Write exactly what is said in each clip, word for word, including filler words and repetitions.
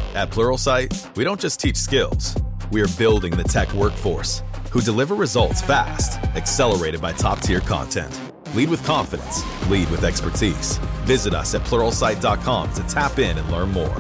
At Pluralsight, we don't just teach skills. We are building the tech workforce who deliver results fast, accelerated by top-tier content. Lead with confidence. Lead with expertise. Visit us at pluralsight dot com to tap in and learn more.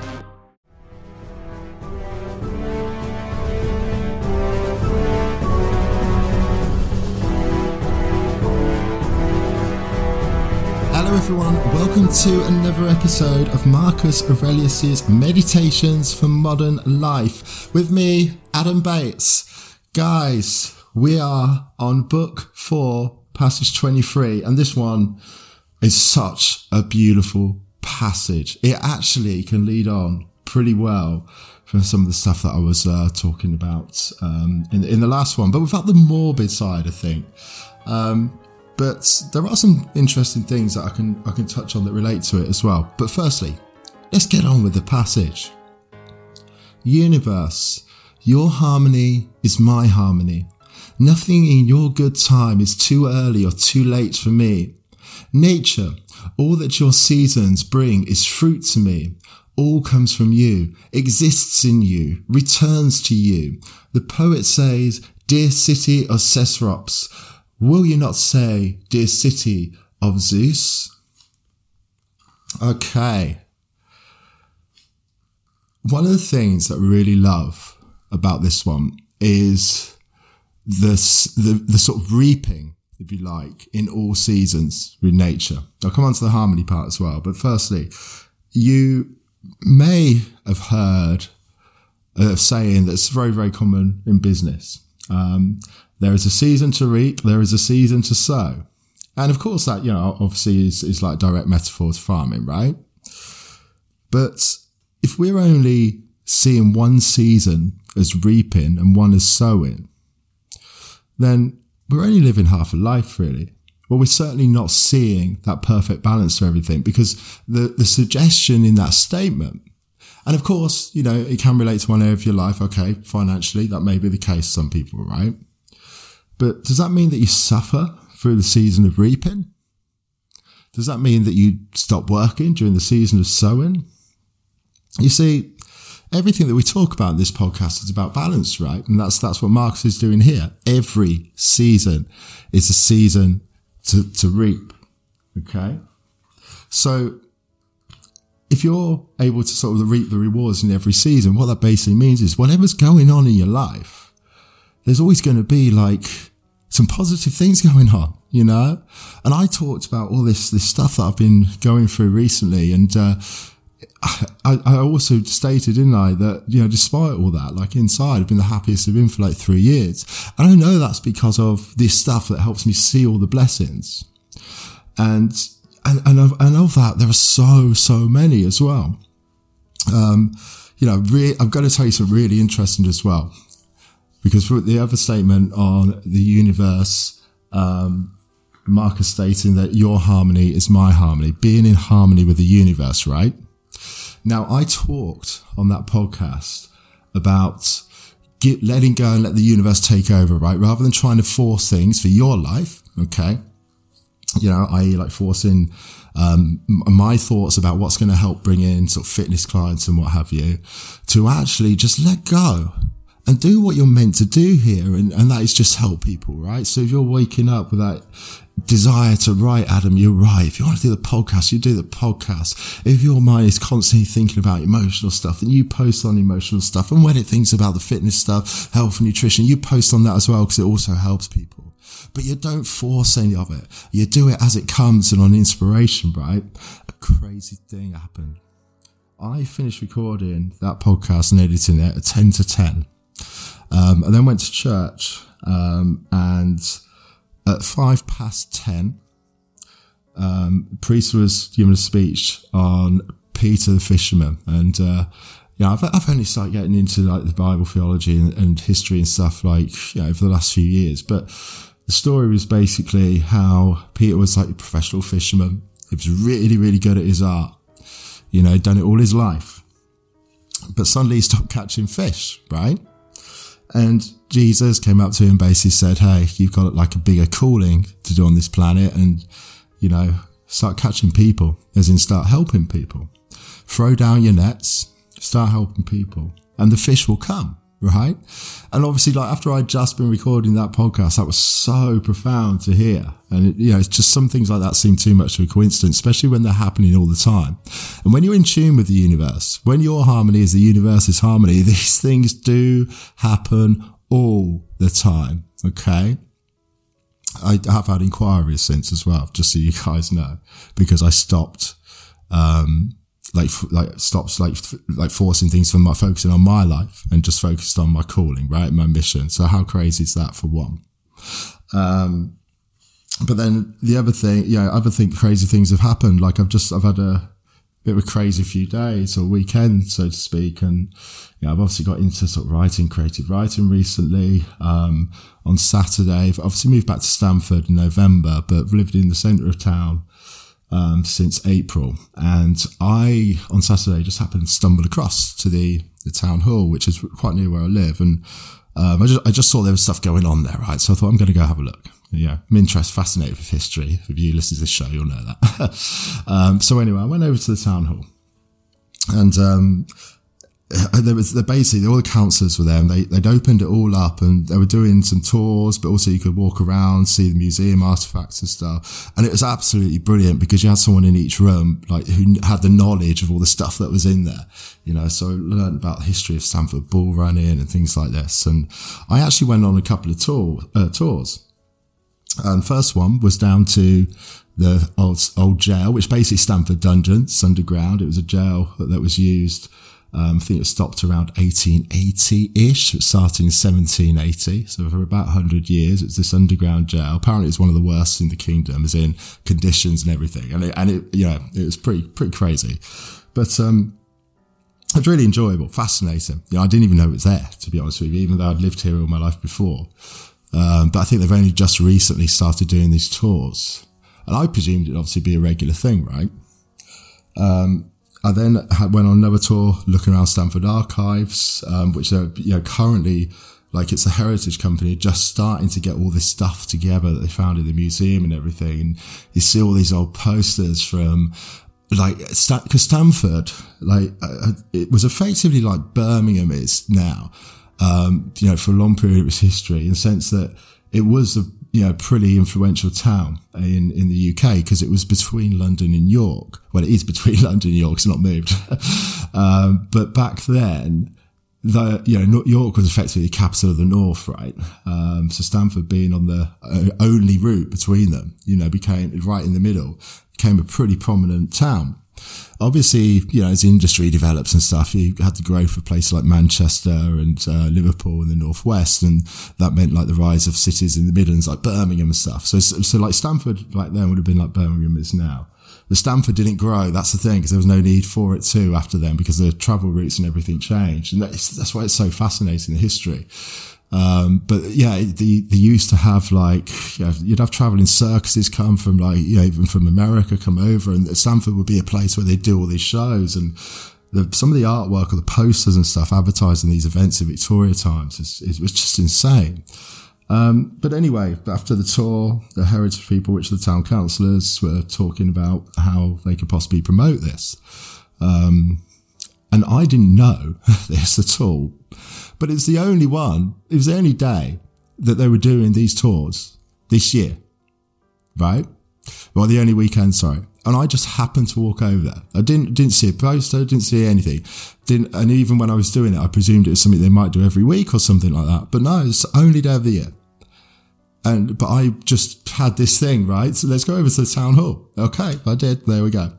Hello everyone, welcome to another episode of Marcus Aurelius's Meditations for Modern Life with me, Adam Bates. Guys, we are on book four, passage twenty-three, and this one is such a beautiful passage. It actually can lead on pretty well from some of the stuff that I was uh, talking about um, in, in the last one, but without the morbid side, I think. Um, But there are some interesting things that I can I can touch on that relate to it as well. But firstly, let's get on with the passage. Universe, your harmony is my harmony. Nothing in your good time is too early or too late for me. Nature, all that your seasons bring is fruit to me. All comes from you, exists in you, returns to you. The poet says, dear city of Cesrops, will you not say, dear city of Zeus? Okay. One of the things that I really love about this one is this, the, the sort of reaping, if you like, in all seasons with nature. I'll come on to the harmony part as well. But firstly, you may have heard a saying that's very, very common in business. Um, There is a season to reap, there is a season to sow. And of course that, you know, obviously is, is like direct metaphor to farming, right? But if we're only seeing one season as reaping and one as sowing, then we're only living half a life, really. Well, we're certainly not seeing that perfect balance to everything, because the, the suggestion in that statement, and of course, you know, it can relate to one area of your life. Okay, financially, that may be the case for some people, right? But does that mean that you suffer through the season of reaping? Does that mean that you stop working during the season of sowing? You see, everything that we talk about in this podcast is about balance, right? And that's that's what Marcus is doing here. Every season is a season to, to reap, okay? So if you're able to sort of reap the rewards in every season, what that basically means is whatever's going on in your life, there's always going to be like some positive things going on, you know? And I talked about all this, this stuff that I've been going through recently. And, uh, I, I also stated, didn't I, that, you know, despite all that, like inside, I've been the happiest I've been for like three years. And I know that's because of this stuff that helps me see all the blessings. And, and, and of, and of that, there are so, so many as well. Um, you know, re- I've got to tell you something really interesting as well. Because for the other statement on the universe, um, Marcus stating that your harmony is my harmony, being in harmony with the universe, right? Now, I talked on that podcast about get, letting go and let the universe take over, right? Rather than trying to force things for your life, okay? You know, that is like forcing um, my thoughts about what's going to help bring in sort of fitness clients and what have you, to actually just let go. And do what you're meant to do here, and, and that is just help people, right? So if you're waking up with that desire to write, Adam, you're right. If you want to do the podcast, you do the podcast. If your mind is constantly thinking about emotional stuff, then you post on emotional stuff. And when it thinks about the fitness stuff, health and nutrition, you post on that as well, because it also helps people. But you don't force any of it. You do it as it comes and on inspiration, right? A crazy thing happened. I finished recording that podcast and editing it at ten to ten. Um, and then went to church, um, and at five past ten, um, the priest was giving a speech on Peter the fisherman. And, uh, you know, I've, I've only started getting into like the Bible theology and, and history and stuff like, you know, over the last few years. But the story was basically how Peter was like a professional fisherman. He was really, really good at his art. You know, done it all his life. But suddenly he stopped catching fish, right? And Jesus came up to him and basically said, hey, you've got like a bigger calling to do on this planet, and, you know, start catching people, as in start helping people. Throw down your nets, start helping people, and the fish will come, right? And obviously, like after I'd just been recording that podcast, that was so profound to hear. And it, you know, it's just some things like that seem too much of a coincidence, especially when they're happening all the time. And when you're in tune with the universe, when your harmony is the universe's harmony, these things do happen all the time. Okay. I have had inquiries since as well, just so you guys know, because I stopped, um, like, like stopped like, like forcing things from my focusing on my life and just focused on my calling, right? My mission. So how crazy is that for one? Um, but then the other thing, yeah, other thing, crazy things have happened. Like I've just, I've had a bit of a crazy few days or weekend, so to speak. And, yeah, I've obviously got into sort of writing, creative writing recently. Um, on Saturday, I've obviously moved back to Stamford in November, but I've lived in the centre of town, um, since April. And I, on Saturday, just happened to stumble across to the, the town hall, which is quite near where I live. And, um, I just, I just saw there was stuff going on there, right? So I thought I'm going to go have a look. Yeah, I'm interested, fascinated with history. If you listen to this show, you'll know that. um, so anyway, I went over to the town hall, and um, there was the basically all the councillors were there, and they they'd opened it all up, and they were doing some tours, but also you could walk around, see the museum artifacts and stuff, and it was absolutely brilliant because you had someone in each room like who had the knowledge of all the stuff that was in there, you know. So I learned about the history of Stamford bull running and things like this, and I actually went on a couple of tour uh, tours. And first one was down to the old, old jail, which basically Stamford Dungeons underground. It was a jail that, that was used. Um, I think it stopped around eighteen eighty-ish. It started in seventeen eighty. So for about one hundred years, it was this underground jail. Apparently it's one of the worst in the kingdom, as in conditions and everything. And it, and it, you know, it was pretty, pretty crazy. But, um, it was really enjoyable, fascinating. You know, I didn't even know it was there, to be honest with you, even though I'd lived here all my life before. Um, but I think they've only just recently started doing these tours. And I presumed it'd obviously be a regular thing, right? Um, I then had, went on another tour looking around Stamford Archives, um, which are, you know, currently, like it's a heritage company just starting to get all this stuff together that they found in the museum and everything. And you see all these old posters from, like, because Stamford, like, uh, it was effectively like Birmingham is now. Um, you know, for a long period of its history, in the sense that it was a, you know, pretty influential town in, in the U K because it was between London and York. Well, it is between London and York. It's not moved. um, but back then, the, you know, York was effectively the capital of the North, right? Um, so Stamford being on the only route between them, you know, became right in the middle, became a pretty prominent town. Obviously, you know, as the industry develops and stuff, you had the growth of places like Manchester and uh, Liverpool in the northwest, and that meant like the rise of cities in the Midlands like Birmingham and stuff. So, so, so like Stamford back then would have been like Birmingham is now. But Stamford didn't grow. That's the thing, because there was no need for it to after then, because the travel routes and everything changed, and that's, that's why it's so fascinating, the history. Um, but yeah, they, they used to have like, you know, you'd have traveling circuses come from like, you know, even from America come over, and Stamford would be a place where they'd do all these shows, and the, some of the artwork or the posters and stuff advertising these events in Victoria times is, is, was just insane. Um, but anyway, after the tour, the heritage people, which are the town councillors, were talking about how they could possibly promote this. Um, and I didn't know this at all. But it's the only one, it was the only day that they were doing these tours this year, right? Well, the only weekend, sorry. And I just happened to walk over there. I didn't didn't see a poster, didn't see anything. Didn't, and even when I was doing it, I presumed it was something they might do every week or something like that. But no, it's the only day of the year. And, but I just had this thing, right? So let's go over to the town hall. Okay, I did. There we go.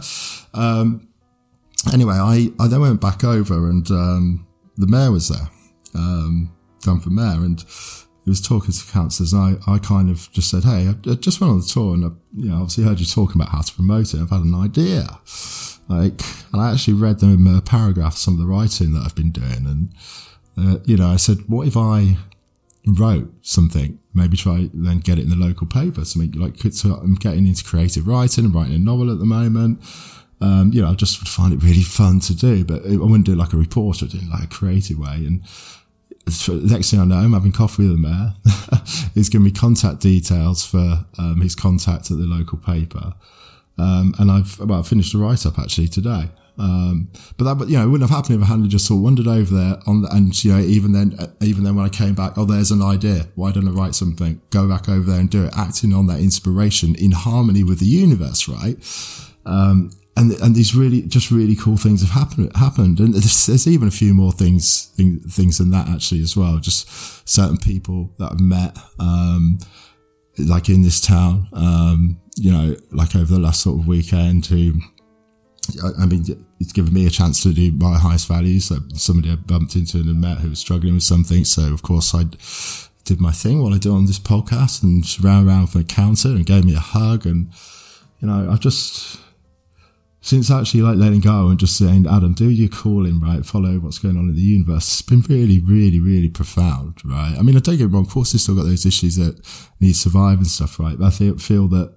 um, anyway, I, I then went back over, and, um, the mayor was there, um, Stamford mayor, and he was talking to councillors, and I, I kind of just said, hey, I, I just went on the tour, and I, you know, obviously heard you talking about how to promote it. I've had an idea. Like, and I actually read them in a paragraph, some of the writing that I've been doing. And, uh, you know, I said, what if I wrote something, maybe try then get it in the local paper, something like, so I'm getting into creative writing and writing a novel at the moment. Um, you know, I just would find it really fun to do, but I wouldn't do it like a reporter, I'd do it like a creative way. And the next thing I know, I'm having coffee with the mayor. He's giving me contact details for um, his contact at the local paper. Um, and I've, well, I finished a write-up actually today. Um, but that, you know, it wouldn't have happened if I hadn't just sort of wandered over there on the, and, you know, even then, even then when I came back, oh, there's an idea. Why don't I write something? Go back over there and do it, acting on that inspiration in harmony with the universe, right? Um, and, and these really, just really cool things have happened, happened. And there's, there's even a few more things, thing, things than that actually as well. Just certain people that I've met, um, like in this town, um, you know, like over the last sort of weekend who, I mean, it's given me a chance to do my highest values. So somebody I bumped into and met who was struggling with something. So of course I did my thing while I do on this podcast and she ran around from the counter and gave me a hug. And, you know, I just, since actually like letting go and just saying, Adam, do your calling, right? Follow what's going on in the universe. It's been really, really, really profound, right? I mean, I don't get it wrong. Of course, I've still got those issues that need to survive and stuff, right? But I feel, feel that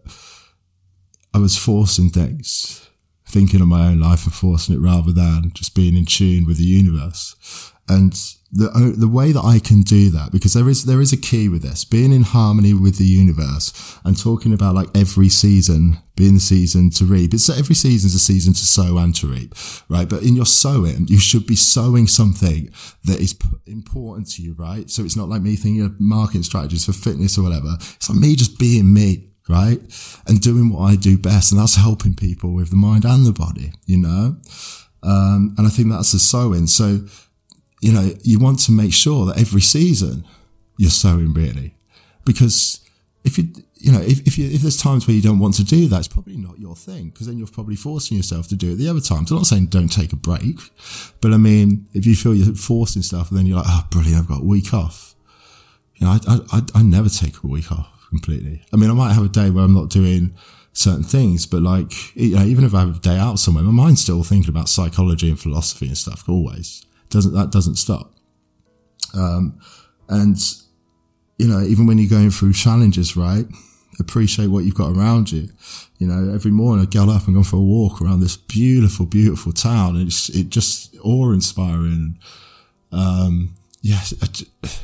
I was forcing things, thinking of my own life and forcing it rather than just being in tune with the universe. And the the way that I can do that, because there is there is a key with this, being in harmony with the universe and talking about like every season being the season to reap. It's every season's a season to sow and to reap, right? But in your sowing, you should be sowing something that is important to you, right? So it's not like me thinking of marketing strategies for fitness or whatever. It's like me just being me, right? And doing what I do best. And that's helping people with the mind and the body, you know? Um, and I think that's the sowing. So, you know, you want to make sure that every season you're sowing really, because if you, you know, if, if you, if there's times where you don't want to do that, it's probably not your thing, because then you're probably forcing yourself to do it the other times. I'm not saying don't take a break, but I mean, if you feel you're forcing stuff and then you're like, oh, brilliant, I've got a week off. You know, I, I, I never take a week off completely. I mean, I might have a day where I'm not doing certain things, but like, you know, even if I have a day out somewhere, my mind's still thinking about psychology and philosophy and stuff always. Doesn't, that doesn't stop. Um, and, you know, even when you're going through challenges, right? Appreciate what you've got around you. You know, every morning I get up and go for a walk around this beautiful, beautiful town, and it's, it just awe inspiring. Um, yes, it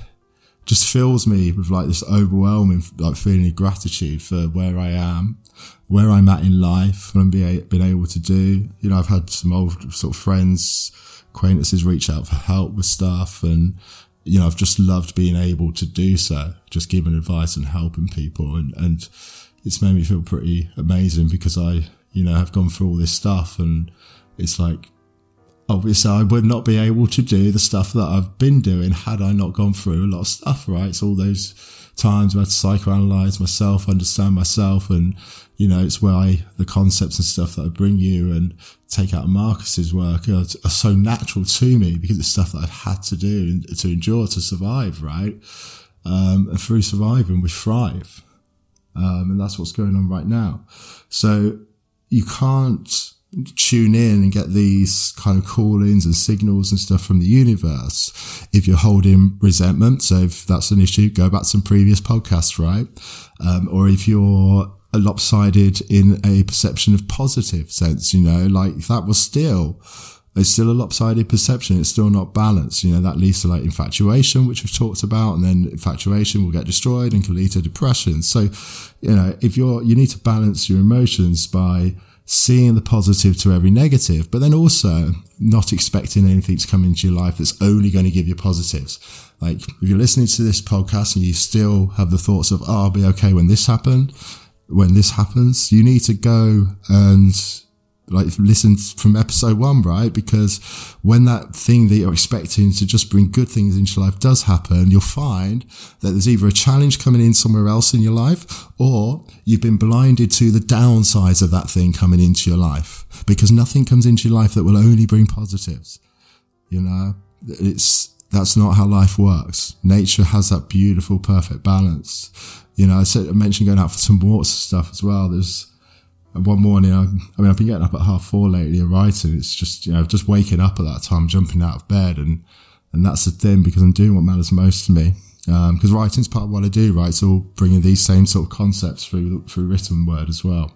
just fills me with like this overwhelming, like feeling of gratitude for where I am, where I'm at in life, what I'm being, been able to do. You know, I've had some old sort of friends, acquaintances reach out for help with stuff, and you know, I've just loved being able to do so, just giving advice and helping people, and and it's made me feel pretty amazing, because I, you know, have gone through all this stuff, and it's like, obviously I would not be able to do the stuff that I've been doing had I not gone through a lot of stuff, right? It's all those times where I had to psychoanalyze myself, understand myself, and you know, it's why the concepts and stuff that I bring you and take out of Marcus's work are, are so natural to me, because it's stuff that I've had to do to endure to survive, right? Um, and through surviving, we thrive. Um, and that's what's going on right now. So you can't tune in and get these kind of call-ins and signals and stuff from the universe if you're holding resentment. So if that's an issue, go back to some previous podcasts, right? Um, or if you're lopsided in a perception of positive sense, you know, like that was still, it's still a lopsided perception. It's still not balanced. You know, that leads to like infatuation, which we've talked about, and then infatuation will get destroyed and can lead to depression. So, you know, if you're, you need to balance your emotions by seeing the positive to every negative, but then also not expecting anything to come into your life that's only going to give you positives. Like if you're listening to this podcast and you still have the thoughts of, oh, I'll be okay when this happened, when this happens, you need to go and like listen from episode one, right? Because when that thing that you're expecting to just bring good things into your life does happen, you'll find that there's either a challenge coming in somewhere else in your life, or you've been blinded to the downsides of that thing coming into your life, because nothing comes into your life that will only bring positives. You know, it's, that's not how life works. Nature has that beautiful, perfect balance. You know, I said, I mentioned going out for some walks and stuff as well. There's one morning, I, I mean, I've been getting up at half four lately and writing. It's just, you know, just waking up at that time, jumping out of bed. And, and that's the thing, because I'm doing what matters most to me. Um, cause writing's part of what I do, right? So bringing these same sort of concepts through, through written word as well.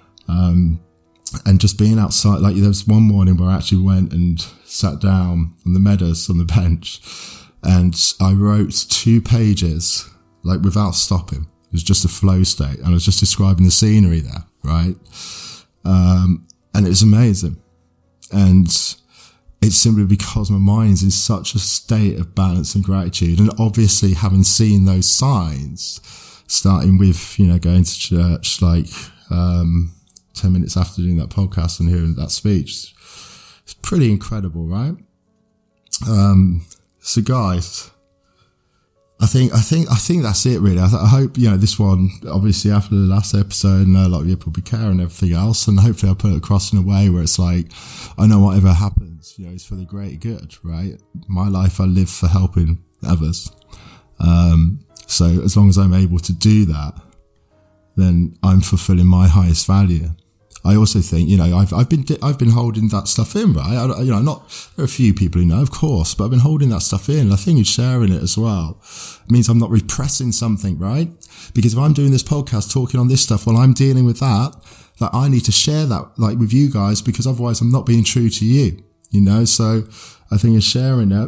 Um, and just being outside, like there was one morning where I actually went and sat down on the meadows on the bench, and I wrote two pages, like without stopping. It was just a flow state, and I was just describing the scenery there, right? Um, and it was amazing. And it's simply because my mind's in such a state of balance and gratitude. And obviously having seen those signs, starting with, you know, going to church like um, ten minutes after doing that podcast and hearing that speech, it's pretty incredible, right? Um, so guys, I think, I think, I think that's it really. I, th- I hope, you know, this one, obviously after the last episode, and a lot of you probably care and everything else, and hopefully I'll put it across in a way where it's like, I know whatever happens, you know, it's for the greater good, right? My life, I live for helping others. Um, so as long as I'm able to do that, then I'm fulfilling my highest value. I also think, you know, I've, I've been, I've been holding that stuff in, right? I, you know, not, there are a few people who know, of course, but I've been holding that stuff in. I think sharing it as well means I'm not repressing something, right? Because if I'm doing this podcast, talking on this stuff while I'm dealing with that, like I need to share that, like with you guys, because otherwise I'm not being true to you, you know? So I think in sharing it,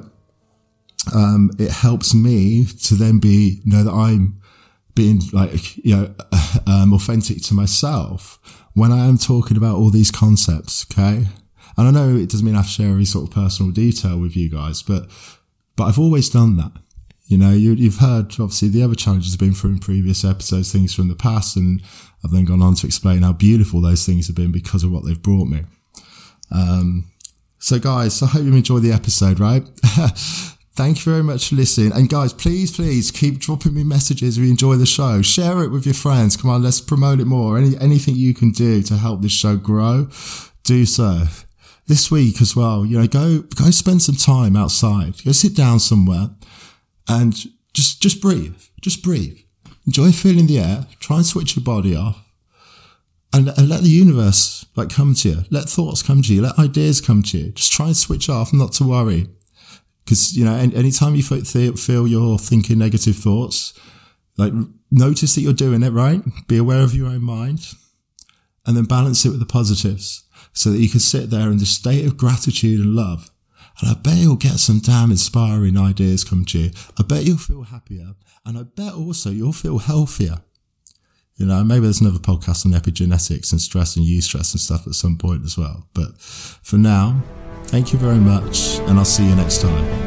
um, it helps me to then be, know that I'm being like, you know, um, authentic to myself when I am talking about all these concepts, okay? And I know it doesn't mean I have to share every sort of personal detail with you guys, but but I've always done that. You know, you, you've heard, obviously, the other challenges I've been through in previous episodes, things from the past, and I've then gone on to explain how beautiful those things have been because of what they've brought me. Um, so, guys, I hope you enjoyed the episode, right? Thank you very much for listening. And guys, please, please keep dropping me messages if you enjoy the show. Share it with your friends. Come on, let's promote it more. Any, anything you can do to help this show grow, do so. This week as well, you know, go, go spend some time outside. Go sit down somewhere and just, just breathe. Just breathe. Enjoy feeling the air. Try and switch your body off. And, and let the universe, like, come to you. Let thoughts come to you. Let ideas come to you. Just try and switch off, not to worry. Because, you know, anytime you feel you're thinking negative thoughts, like notice that you're doing it, right? Be aware of your own mind and then balance it with the positives so that you can sit there in this state of gratitude and love. And I bet you'll get some damn inspiring ideas come to you. I bet you'll feel happier. And I bet also you'll feel healthier. You know, maybe there's another podcast on epigenetics and stress and eustress and stuff at some point as well. But for now, thank you very much, and I'll see you next time.